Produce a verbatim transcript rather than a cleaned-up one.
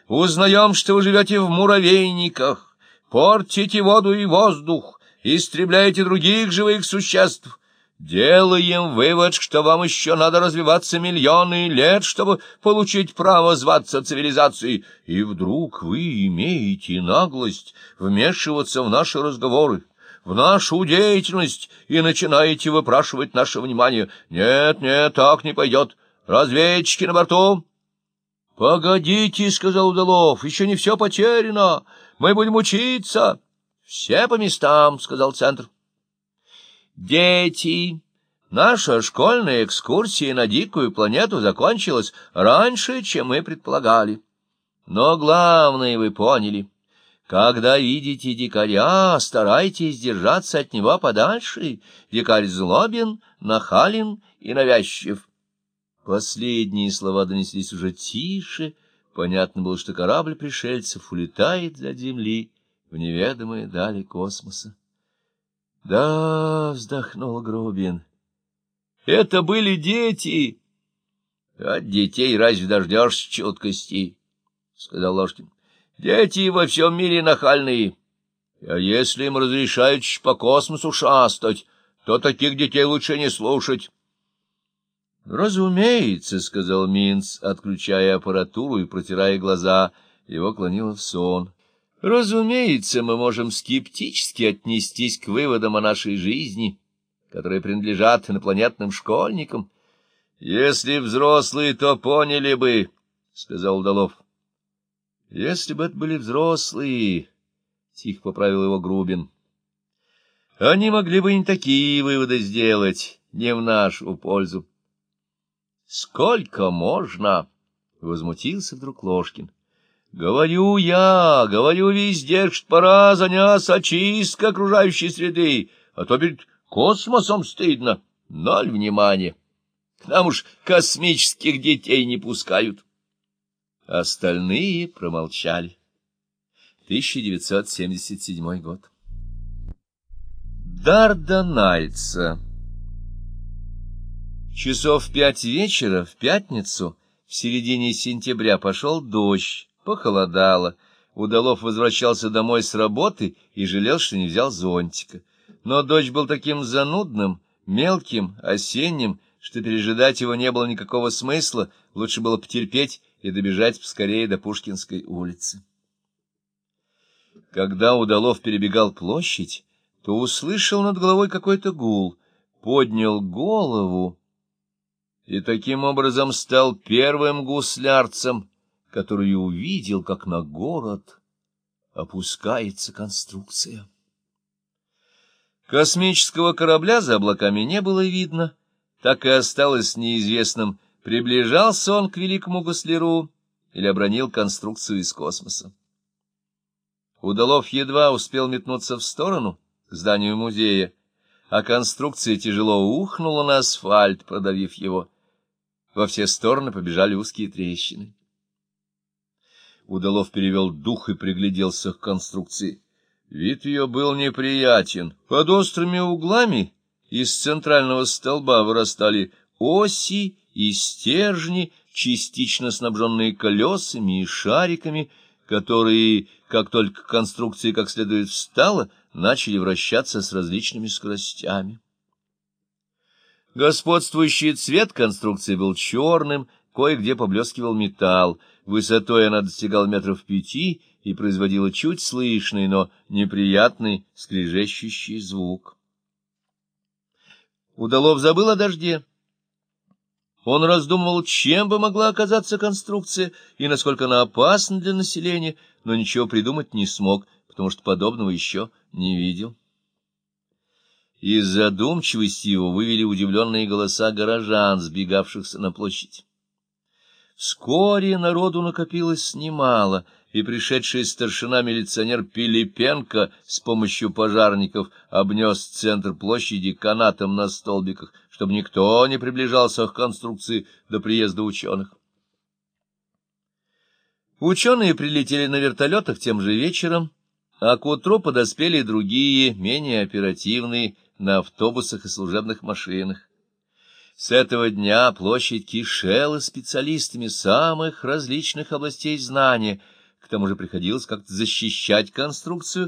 Узнаем, что вы живете в муравейниках, портите воду и воздух, истребляете других живых существ. Делаем вывод, что вам еще надо развиваться миллионы лет, чтобы получить право зваться цивилизацией. И вдруг вы имеете наглость вмешиваться в наши разговоры, в нашу деятельность, и начинаете выпрашивать наше внимание. Нет, нет, так не пойдет. Разведчики на борту? — Погодите, — сказал Удалов, — еще не все потеряно. Мы будем учиться. — Все по местам, — сказал центр. Дети, наша школьная экскурсия на дикую планету закончилась раньше, чем мы предполагали. Но главное вы поняли. Когда видите дикаря, старайтесь держаться от него подальше. Дикарь злобен, нахален и навязчив. Последние слова донеслись уже тише. Понятно было, что корабль пришельцев улетает от Земли в неведомые дали космоса. — Да, — вздохнул Грубин, — это были дети. — От детей разве дождешься чуткости, — сказал Ложкин. — Дети во всем мире нахальные. А если им разрешают по космосу шастать, то таких детей лучше не слушать. — Разумеется, — сказал Минц, отключая аппаратуру и протирая глаза. Его клонило в сон. — Разумеется, мы можем скептически отнестись к выводам о нашей жизни, которые принадлежат инопланетным школьникам. — Если взрослые, то поняли бы, — сказал Удалов. — Если бы это были взрослые, — тихо поправил его Грубин, — они могли бы не такие выводы сделать, не в нашу пользу. — Сколько можно? — возмутился вдруг Ложкин. — Говорю я, говорю везде, что пора заняться очисткой окружающей среды, а то перед космосом стыдно. Ноль внимания. К нам уж космических детей не пускают. Остальные промолчали. тысяча девятьсот семьдесят седьмой год. Дарданальца. Часов в пять вечера в пятницу, в середине сентября, пошел дождь. Похолодало. Удалов возвращался домой с работы и жалел, что не взял зонтика. Но дождь был таким занудным, мелким, осенним, что пережидать его не было никакого смысла, лучше было потерпеть и добежать поскорее до Пушкинской улицы. Когда Удалов перебегал площадь, то услышал над головой какой-то гул, поднял голову и таким образом стал первым гуслярцем, который увидел, как на город опускается конструкция. Космического корабля за облаками не было видно, так и осталось неизвестным, приближался он к великому гусляру или обронил конструкцию из космоса. Удалов едва успел метнуться в сторону, к зданию музея, а конструкция тяжело ухнула на асфальт, продавив его. Во все стороны побежали узкие трещины. Удалов перевел дух и пригляделся к конструкции. Вид ее был неприятен. Под острыми углами из центрального столба вырастали оси и стержни, частично снабженные колесами и шариками, которые, как только конструкция как следует встала, начали вращаться с различными скоростями. Господствующий цвет конструкции был черным, кое-где поблескивал металл. Высотой она достигала метров пяти и производила чуть слышный, но неприятный скрежещущий звук. Удалов забыл о дожде. Он раздумывал, чем бы могла оказаться конструкция и насколько она опасна для населения, но ничего придумать не смог, потому что подобного еще не видел. Из задумчивости его вывели удивленные голоса горожан, сбегавшихся на площадь. Вскоре народу накопилось немало, и пришедший старшина-милиционер Пилипенко с помощью пожарников обнес центр площади канатом на столбиках, чтобы никто не приближался к конструкции до приезда ученых. Ученые прилетели на вертолетах тем же вечером, а к утру подоспели другие, менее оперативные, на автобусах и служебных машинах. С этого дня площадь кишела специалистами самых различных областей знания, К тому же приходилось как-то защищать конструкцию